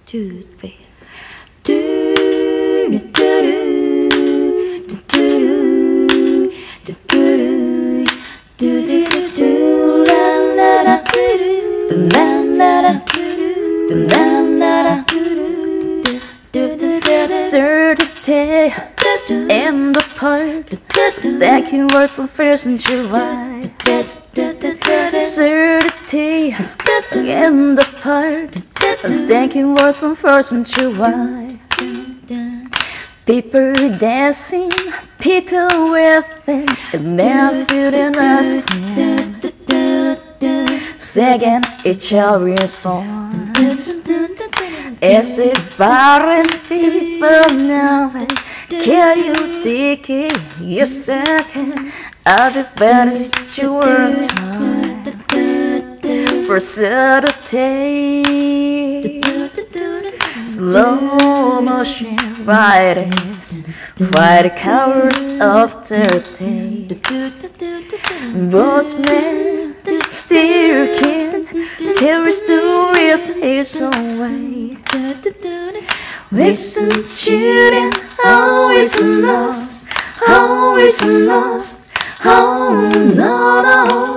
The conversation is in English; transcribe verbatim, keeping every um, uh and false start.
two, three. Do do do do do do do do do do la la la do la la la do la la la do do do certainty in the park that can work so fierce and true wide. Certainty in the park that can work so fierce and true wide. People dancing, people laughing, a massive in a square, singing each other's songs. As if I see from now, can you take it? You second, I'll be finished to work time for certainty. Slow motion riders, fight cowards of thirty. Boatmen still can tell stories his own way. Listen, children, always lost, always lost. Oh no, no.